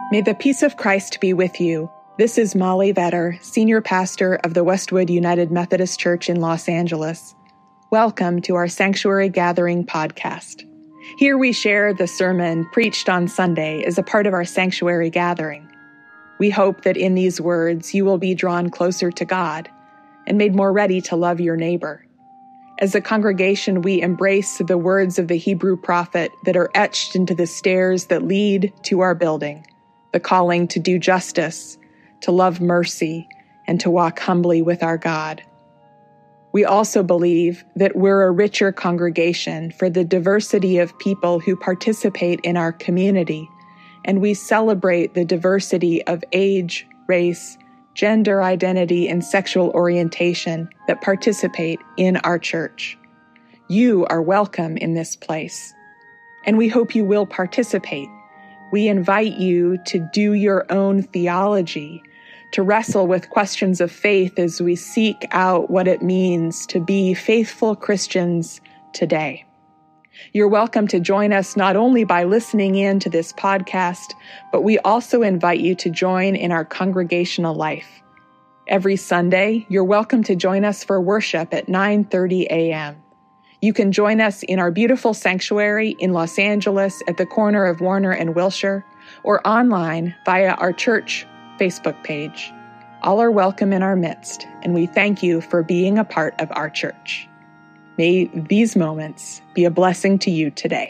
May the peace of Christ be with you. This is Molly Vetter, Senior Pastor of the Westwood United Methodist Church in Los Angeles. Welcome to our Sanctuary Gathering podcast. Here we share the sermon preached on Sunday as a part of our Sanctuary Gathering. We hope that in these words you will be drawn closer to God and made more ready to love your neighbor. As a congregation, we embrace the words of the Hebrew prophet that are etched into the stairs that lead to our building. The calling to do justice, to love mercy, and to walk humbly with our God. We also believe that we're a richer congregation for the diversity of people who participate in our community, and we celebrate the diversity of age, race, gender identity, and sexual orientation that participate in our church. You are welcome in this place, and we hope you will participate. We invite you to do your own theology, to wrestle with questions of faith as we seek out what it means to be faithful Christians today. You're welcome to join us not only by listening in to this podcast, but we also invite you to join in our congregational life. Every Sunday, you're welcome to join us for worship at 9:30 a.m. You can join us in our beautiful sanctuary in Los Angeles at the corner of Warner and Wilshire, or online via our church Facebook page. All are welcome in our midst, and we thank you for being a part of our church. May these moments be a blessing to you today.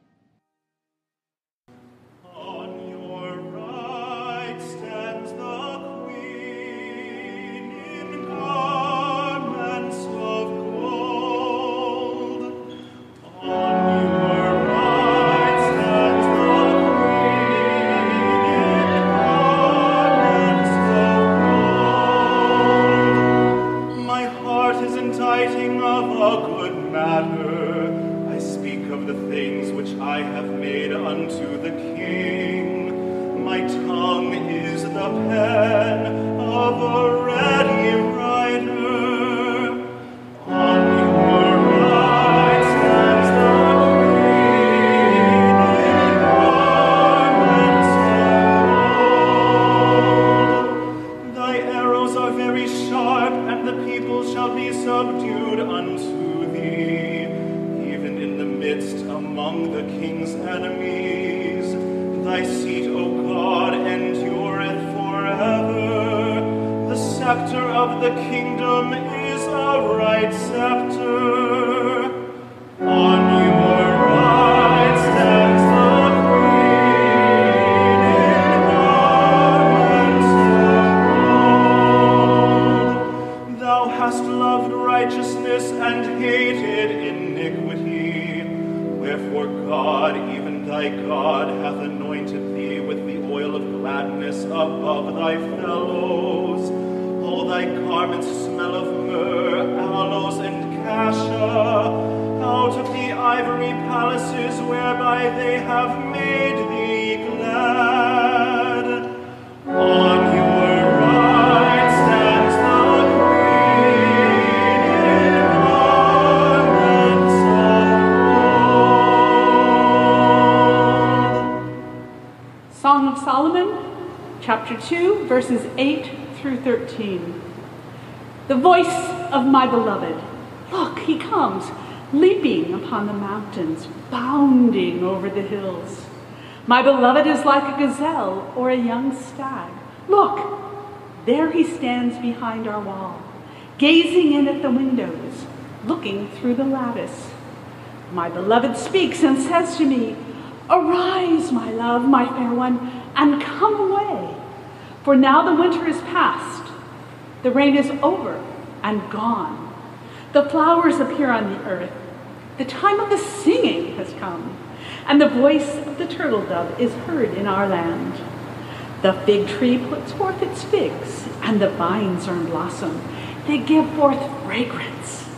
Song of Solomon, chapter 2, verses 8 through 13. The voice of my beloved. Look, he comes, leaping upon the mountains, bounding over the hills. My beloved is like a gazelle or a young stag. Look, there he stands behind our wall, gazing in at the windows, looking through the lattice. My beloved speaks and says to me, Arise, my love, my fair one, and come away. For now the winter is past, the rain is over and gone. The flowers appear on the earth. The time of the singing has come, and the voice of the turtle dove is heard in our land. The fig tree puts forth its figs, and the vines are in blossom. They give forth fragrance.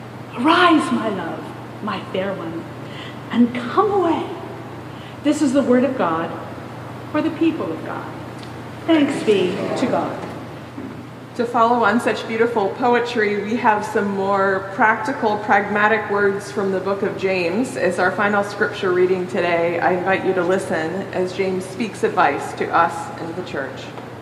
Arise, my love, my fair one, and come away. This is the word of God for the people of God. Thanks be to God. To follow on such beautiful poetry, we have some more practical, pragmatic words from the book of James. As our final scripture reading today, I invite you to listen as James speaks advice to us and the church.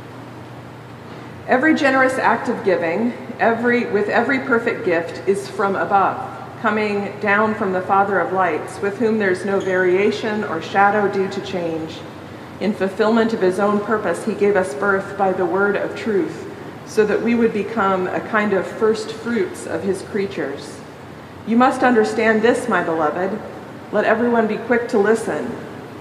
Every generous act of giving, with every perfect gift, is from above, coming down from the Father of lights, with whom there's no variation or shadow due to change. In fulfillment of his own purpose, he gave us birth by the word of truth, so that we would become a kind of first fruits of his creatures. You must understand this, my beloved. Let everyone be quick to listen,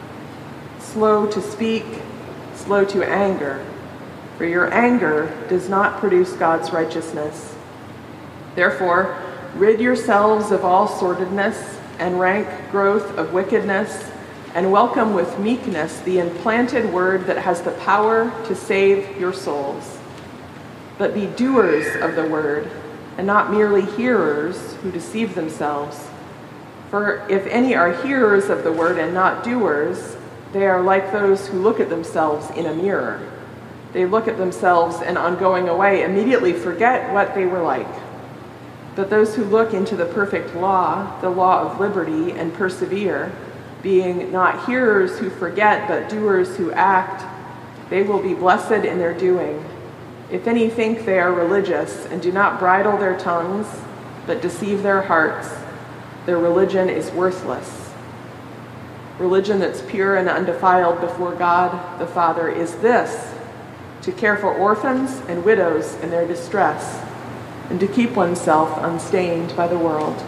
slow to speak, slow to anger, for your anger does not produce God's righteousness. Therefore, rid yourselves of all sordidness and rank growth of wickedness, and welcome with meekness the implanted word that has the power to save your souls. But be doers of the word, and not merely hearers who deceive themselves. For if any are hearers of the word and not doers, they are like those who look at themselves in a mirror. They look at themselves and on going away immediately forget what they were like. But those who look into the perfect law, the law of liberty, and persevere, being not hearers who forget, but doers who act, they will be blessed in their doing. If any think they are religious and do not bridle their tongues, but deceive their hearts, their religion is worthless. Religion that's pure and undefiled before God the Father is this: to care for orphans and widows in their distress, and to keep oneself unstained by the world.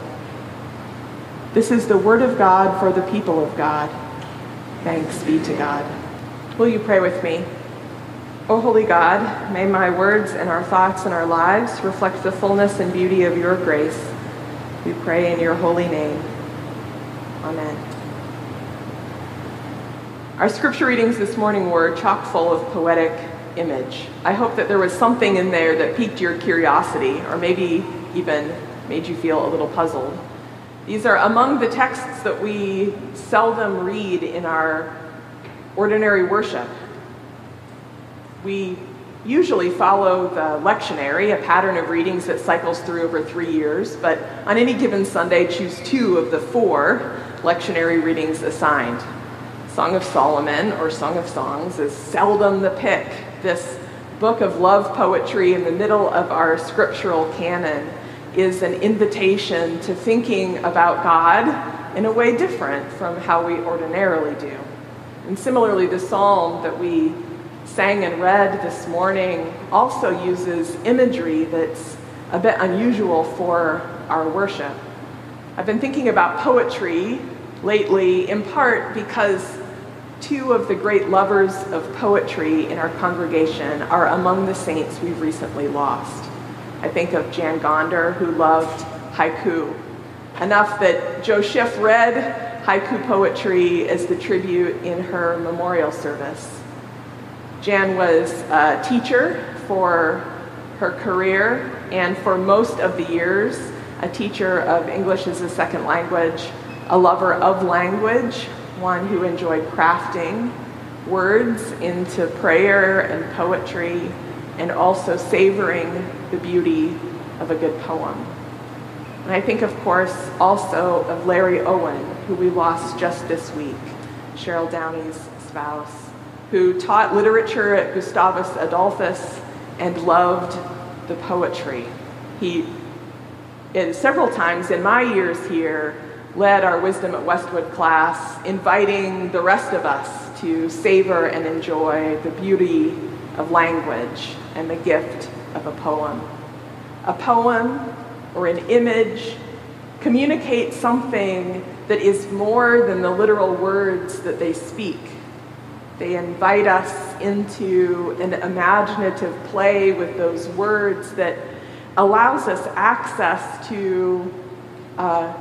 This is the word of God for the people of God. Thanks be to God. Will you pray with me? O holy God, may my words and our thoughts and our lives reflect the fullness and beauty of your grace. We pray in your holy name. Amen. Our scripture readings this morning were chock full of poetic image. I hope that there was something in there that piqued your curiosity, or maybe even made you feel a little puzzled. These are among the texts that we seldom read in our ordinary worship. We usually follow the lectionary, a pattern of readings that cycles through over 3 years, but on any given Sunday, choose 2 of the 4 lectionary readings assigned. Song of Solomon, or Song of Songs, is seldom the pick. This book of love poetry in the middle of our scriptural canon is an invitation to thinking about God in a way different from how we ordinarily do. And similarly, the psalm that we sang and read this morning also uses imagery that's a bit unusual for our worship. I've been thinking about poetry lately, in part because 2 of the great lovers of poetry in our congregation are among the saints we've recently lost. I think of Jan Gonder, who loved haiku, enough that Joe Schiff read haiku poetry as the tribute in her memorial service. Jan was a teacher for her career, and for most of the years, a teacher of English as a second language, a lover of language, one who enjoyed crafting words into prayer and poetry, and also savoring the beauty of a good poem. And I think, of course, also of Larry Owen, who we lost just this week, Cheryl Downey's spouse, who taught literature at Gustavus Adolphus and loved the poetry. He, several times in my years here, led our Wisdom at Westwood class, inviting the rest of us to savor and enjoy the beauty of language and the gift of a poem. A poem or an image communicates something that is more than the literal words that they speak. They invite us into an imaginative play with those words that allows us access to a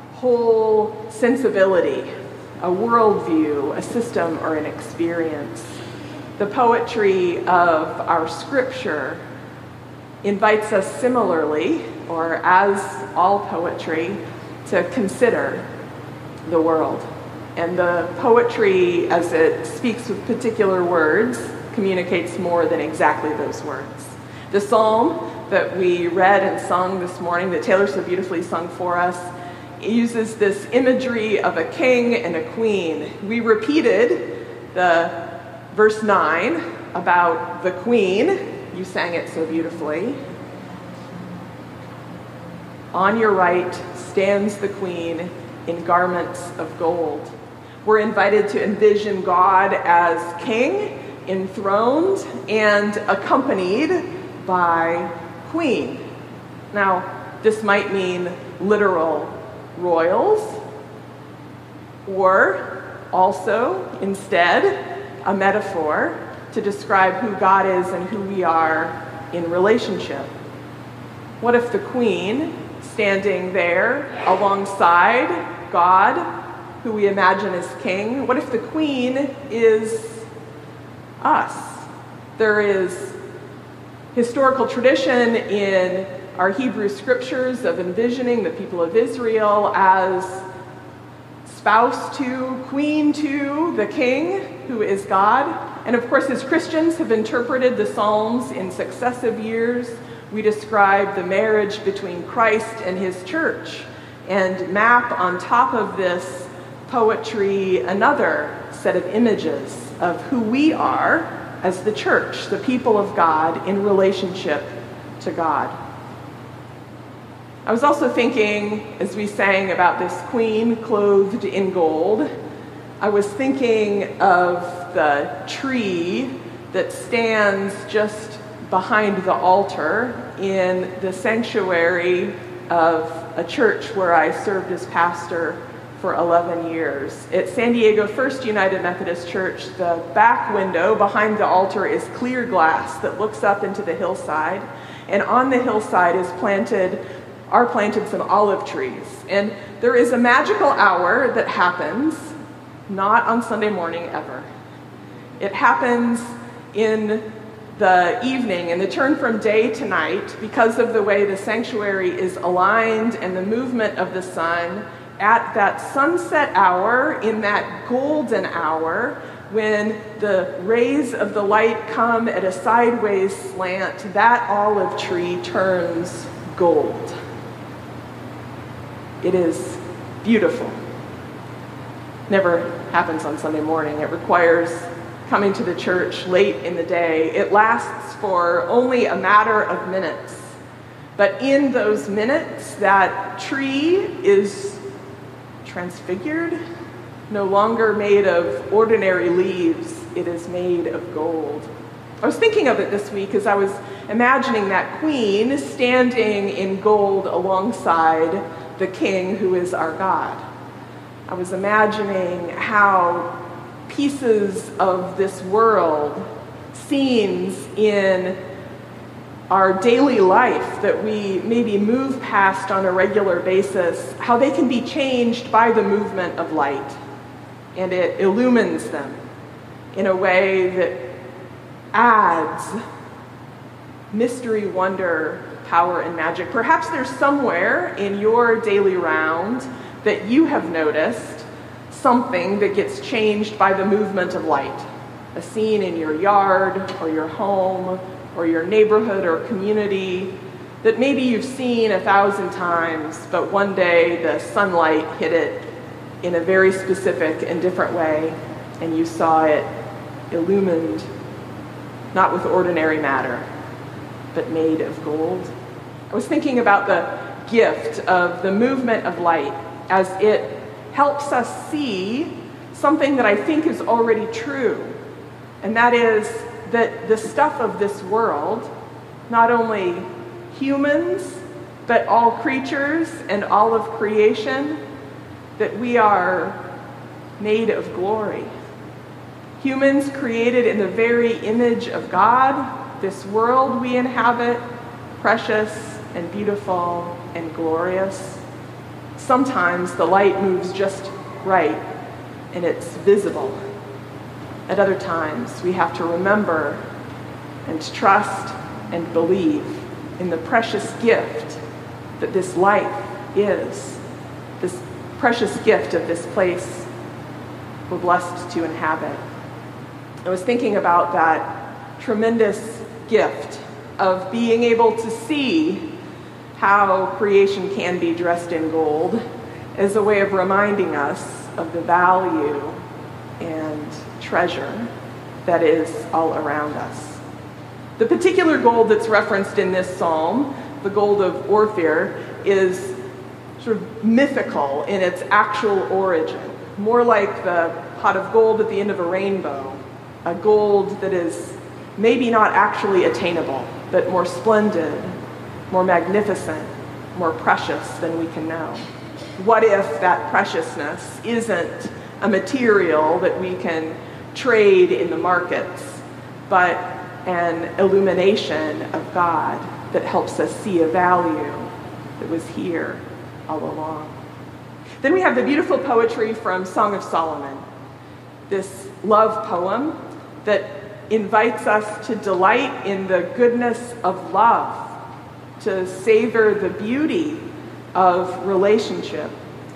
whole sensibility, a worldview, a system, or an experience. The poetry of our scripture invites us similarly, or as all poetry, to consider the world. And the poetry, as it speaks with particular words, communicates more than exactly those words. The psalm that we read and sung this morning, that Taylor so beautifully sung for us, uses this imagery of a king and a queen. We repeated the verse 9 about the queen. You sang it so beautifully. On your right stands the queen in garments of gold. We're invited to envision God as king, enthroned, and accompanied by queen. Now, this might mean literal royals, or also, instead, a metaphor to describe who God is and who we are in relationship. What if the queen, standing there alongside God, who we imagine as king, what if the queen is us? There is historical tradition in our Hebrew scriptures of envisioning the people of Israel as spouse to, queen to the king, who is God. And of course, as Christians have interpreted the Psalms in successive years, we describe the marriage between Christ and his church and map on top of this poetry another set of images of who we are as the church, the people of God in relationship to God. I was also thinking, as we sang about this queen clothed in gold, I was thinking of the tree that stands just behind the altar in the sanctuary of a church where I served as pastor for 11 years. At San Diego First United Methodist Church, the back window behind the altar is clear glass that looks up into the hillside, and on the hillside are planted some olive trees. And there is a magical hour that happens, not on Sunday morning ever. It happens in the evening, in the turn from day to night, because of the way the sanctuary is aligned and the movement of the sun. At that sunset hour, in that golden hour, when the rays of the light come at a sideways slant, that olive tree turns gold. It is beautiful. Never happens on Sunday morning. It requires coming to the church late in the day. It lasts for only a matter of minutes. But in those minutes, that tree is transfigured, no longer made of ordinary leaves. It is made of gold. I was thinking of it this week as I was imagining that queen standing in gold alongside the king who is our God. I was imagining how pieces of this world, scenes in our daily life that we maybe move past on a regular basis, how they can be changed by the movement of light. And it illumines them in a way that adds mystery, wonder, power, and magic. Perhaps there's somewhere in your daily round that you have noticed something that gets changed by the movement of light. A scene in your yard or your home or your neighborhood or community that maybe you've seen 1,000 times, but one day the sunlight hit it in a very specific and different way, and you saw it illumined, not with ordinary matter, but made of gold. I was thinking about the gift of the movement of light as it helps us see something that I think is already true, and that is that the stuff of this world, not only humans, but all creatures and all of creation, that we are made of glory. Humans created in the very image of God, this world we inhabit, precious and beautiful and glorious. Sometimes the light moves just right and it's visible. At other times, we have to remember and trust and believe in the precious gift that this life is, this precious gift of this place we're blessed to inhabit. I was thinking about that tremendous gift of being able to see how creation can be dressed in gold as a way of reminding us of the value and treasure that is all around us. The particular gold that's referenced in this psalm, the gold of Ophir, is sort of mythical in its actual origin, more like the pot of gold at the end of a rainbow, a gold that is maybe not actually attainable, but more splendid, more magnificent, more precious than we can know. What if that preciousness isn't a material that we can trade in the markets, but an illumination of God that helps us see a value that was here all along? Then we have the beautiful poetry from Song of Solomon, this love poem that invites us to delight in the goodness of love, to savor the beauty of relationship.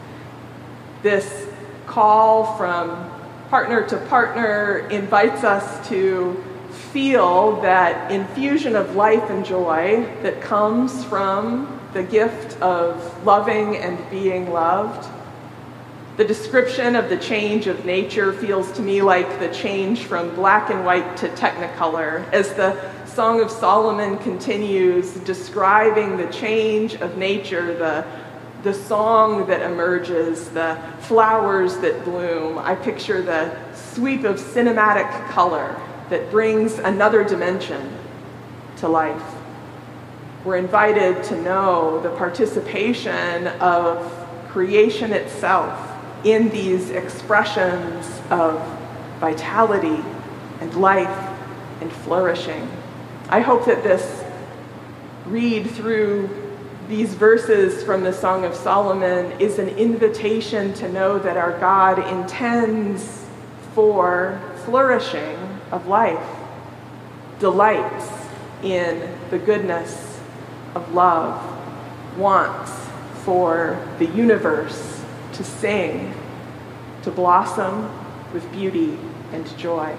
This call from partner to partner invites us to feel that infusion of life and joy that comes from the gift of loving and being loved. The description of the change of nature feels to me like the change from black and white to technicolor, as the Song of Solomon continues describing the change of nature, the song that emerges, the flowers that bloom. I picture the sweep of cinematic color that brings another dimension to life. We're invited to know the participation of creation itself in these expressions of vitality and life and flourishing. I hope that this read through these verses from the Song of Solomon is an invitation to know that our God intends for flourishing of life, delights in the goodness of love, wants for the universe to sing, to blossom with beauty and joy.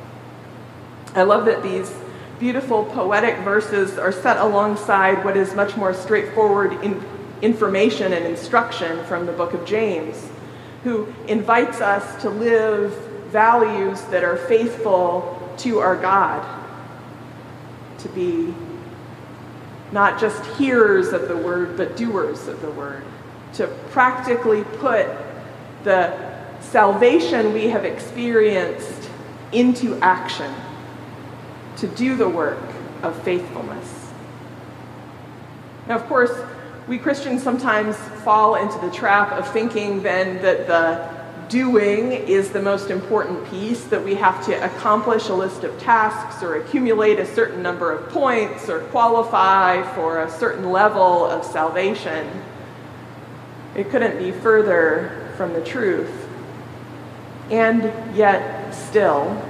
I love that these beautiful poetic verses are set alongside what is much more straightforward information and instruction from the book of James, who invites us to live values that are faithful to our God, to be not just hearers of the word, but doers of the word, to practically put the salvation we have experienced into action, to do the work of faithfulness. Now, of course, we Christians sometimes fall into the trap of thinking then that the doing is the most important piece, that we have to accomplish a list of tasks or accumulate a certain number of points or qualify for a certain level of salvation. It couldn't be further from the truth. And yet still,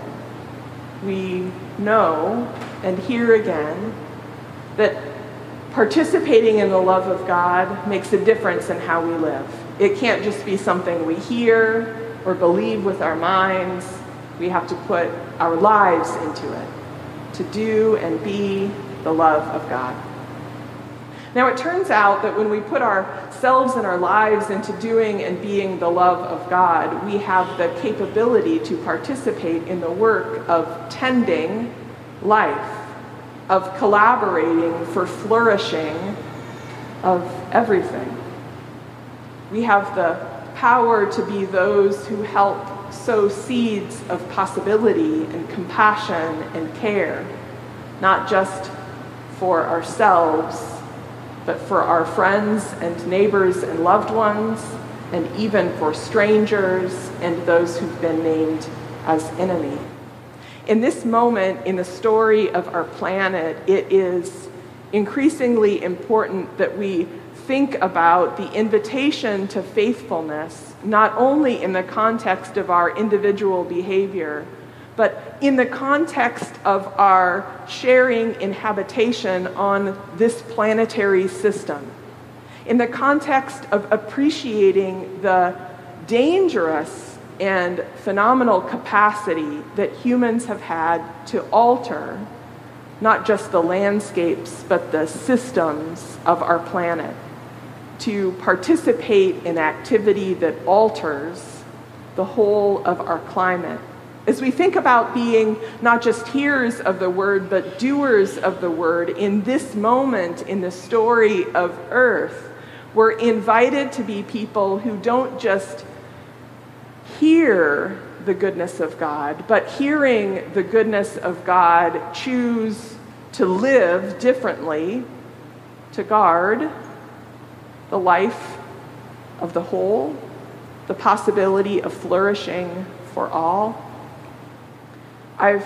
we know and hear again that participating in the love of God makes a difference in how we live. It can't just be something we hear or believe with our minds. We have to put our lives into it to do and be the love of God. Now, it turns out that when we put ourselves and our lives into doing and being the love of God, we have the capability to participate in the work of tending life, of collaborating for flourishing of everything. We have the power to be those who help sow seeds of possibility and compassion and care, not just for ourselves, but for our friends and neighbors and loved ones, and even for strangers and those who've been named as enemy. In this moment in the story of our planet, it is increasingly important that we think about the invitation to faithfulness, not only in the context of our individual behavior, but in the context of our sharing in habitation on this planetary system, in the context of appreciating the dangerous and phenomenal capacity that humans have had to alter not just the landscapes, but the systems of our planet, to participate in activity that alters the whole of our climate. As we think about being not just hearers of the word, but doers of the word in this moment in the story of Earth, we're invited to be people who don't just hear the goodness of God, but hearing the goodness of God, choose to live differently, to guard the life of the whole, the possibility of flourishing for all. I've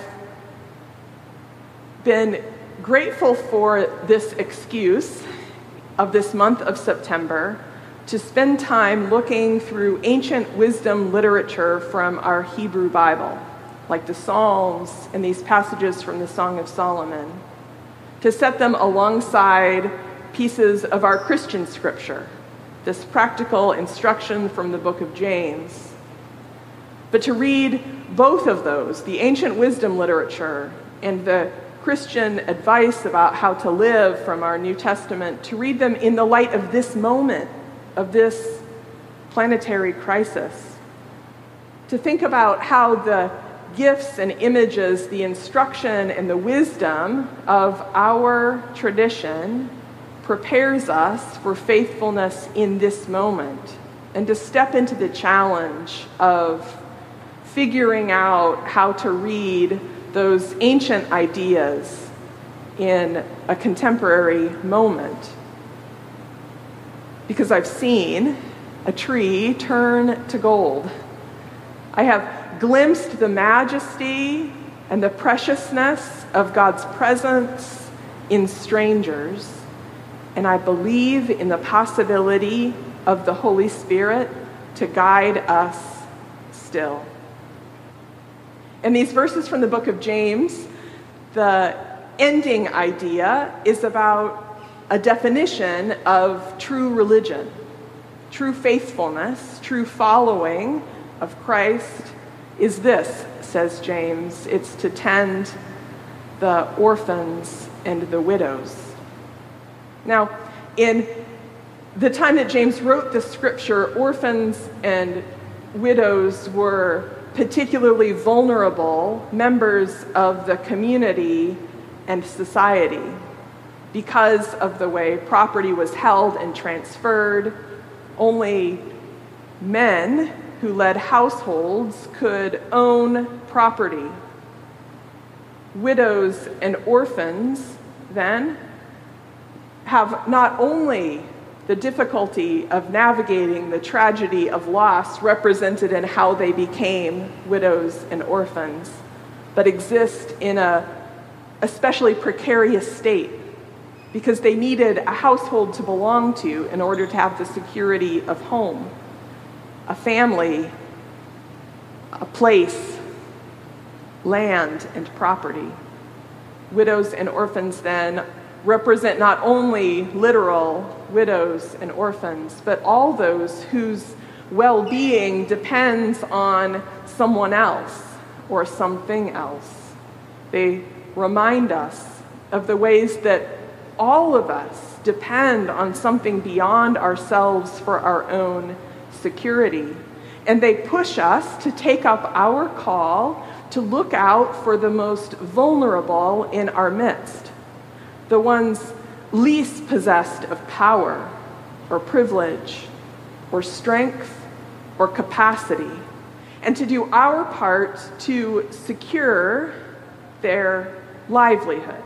been grateful for this excuse of this month of September to spend time looking through ancient wisdom literature from our Hebrew Bible, like the Psalms and these passages from the Song of Solomon, to set them alongside pieces of our Christian scripture, this practical instruction from the book of James. But to read both of those, the ancient wisdom literature and the Christian advice about how to live from our New Testament, to read them in the light of this moment, of this planetary crisis, to think about how the gifts and images, the instruction and the wisdom of our tradition prepares us for faithfulness in this moment, and to step into the challenge of figuring out how to read those ancient ideas in a contemporary moment. Because I've seen a tree turn to gold. I have glimpsed the majesty and the preciousness of God's presence in strangers, and I believe in the possibility of the Holy Spirit to guide us still. In these verses from the book of James, the ending idea is about a definition of true religion, true faithfulness, true following of Christ is this, says James. It's to tend the orphans and the widows. Now, in the time that James wrote the scripture, orphans and widows were particularly vulnerable members of the community and society because of the way property was held and transferred. Only men who led households could own property. Widows and orphans, then, have not only the difficulty of navigating the tragedy of loss represented in how they became widows and orphans, but exist in a especially precarious state because they needed a household to belong to in order to have the security of home, a family, a place, land, and property. Widows and orphans, then, represent not only literal widows and orphans, but all those whose well-being depends on someone else or something else. They remind us of the ways that all of us depend on something beyond ourselves for our own security. And they push us to take up our call to look out for the most vulnerable in our midst, the ones least possessed of power or privilege or strength or capacity, and to do our part to secure their livelihood.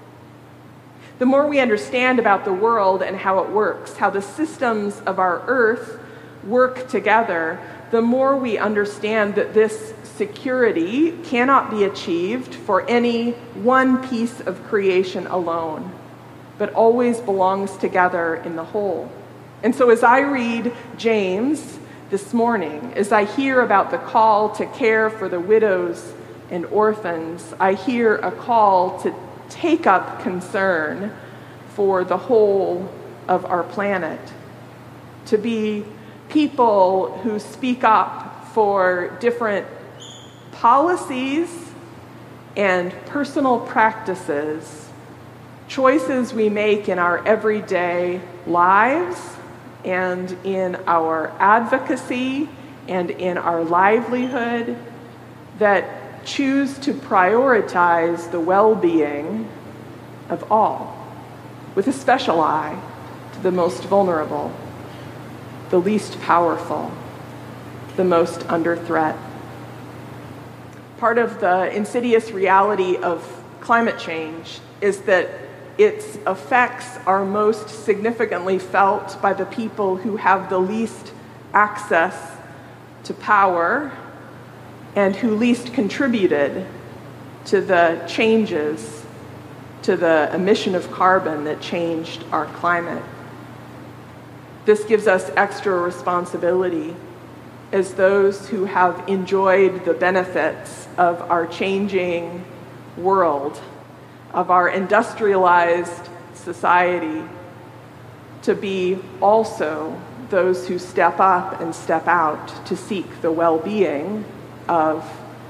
The more we understand about the world and how it works, how the systems of our earth work together, the more we understand that this security cannot be achieved for any one piece of creation alone, but always belongs together in the whole. And so as I read James this morning, as I hear about the call to care for the widows and orphans, I hear a call to take up concern for the whole of our planet, to be people who speak up for different policies and personal practices, choices we make in our everyday lives and in our advocacy and in our livelihood that choose to prioritize the well-being of all, with a special eye to the most vulnerable, the least powerful, the most under threat. Part of the insidious reality of climate change is that its effects are most significantly felt by the people who have the least access to power and who least contributed to the changes, to the emission of carbon that changed our climate. This gives us extra responsibility as those who have enjoyed the benefits of our changing world, of our industrialized society, to be also those who step up and step out to seek the well-being of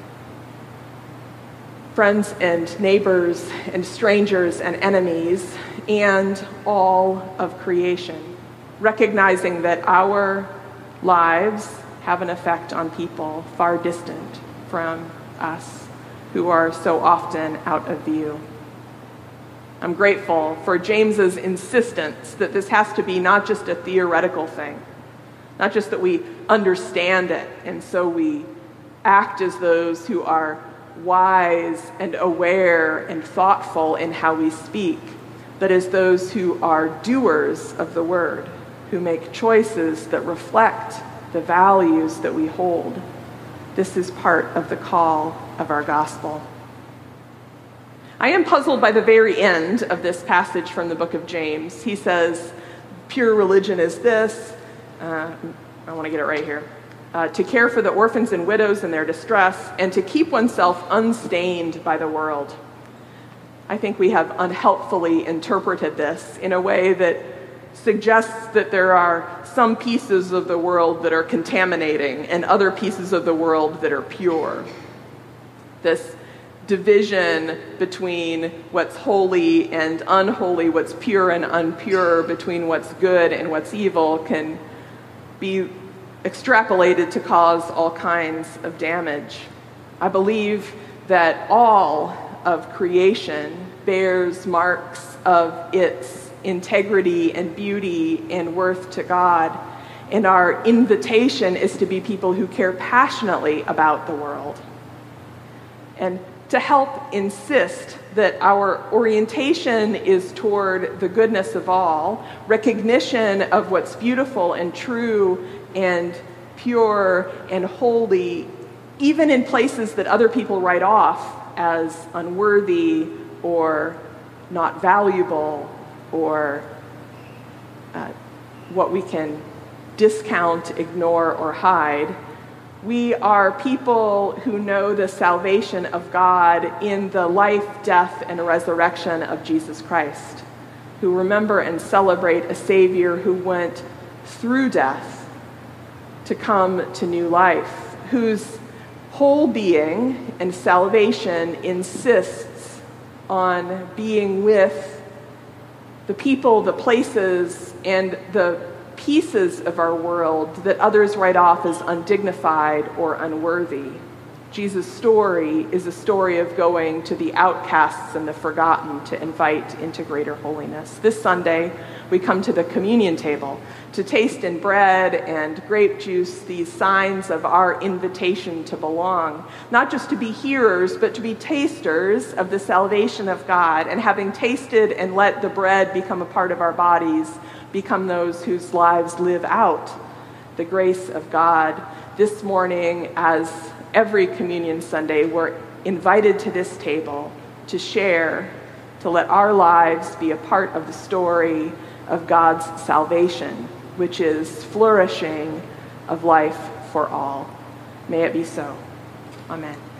friends and neighbors and strangers and enemies and all of creation, recognizing that our lives have an effect on people far distant from us, who are so often out of view. I'm grateful for James's insistence that this has to be not just a theoretical thing, not just that we understand it and so we act as those who are wise and aware and thoughtful in how we speak, but as those who are doers of the word, who make choices that reflect the values that we hold. This is part of the call of our gospel. I am puzzled by the very end of this passage from the book of James. He says, pure religion is this, I want to get it right here, to care for the orphans and widows in their distress, and to keep oneself unstained by the world. I think we have unhelpfully interpreted this in a way that suggests that there are some pieces of the world that are contaminating and other pieces of the world that are pure. This division between what's holy and unholy, what's pure and impure, between what's good and what's evil, can be extrapolated to cause all kinds of damage. I believe that all of creation bears marks of its integrity and beauty and worth to God, and our invitation is to be people who care passionately about the world, and to help insist that our orientation is toward the goodness of all, recognition of what's beautiful and true and pure and holy, even in places that other people write off as unworthy or not valuable or what we can discount, ignore, or hide. We are people who know the salvation of God in the life, death, and resurrection of Jesus Christ, who remember and celebrate a Savior who went through death to come to new life, whose whole being and salvation insists on being with the people, the places, and the pieces of our world that others write off as undignified or unworthy. Jesus' story is a story of going to the outcasts and the forgotten to invite into greater holiness. This Sunday, we come to the communion table to taste in bread and grape juice these signs of our invitation to belong, not just to be hearers, but to be tasters of the salvation of God, and having tasted and let the bread become a part of our bodies, become those whose lives live out the grace of God. This morning, as every communion Sunday, we're invited to this table to share, to let our lives be a part of the story of God's salvation, which is flourishing of life for all. May it be so. Amen.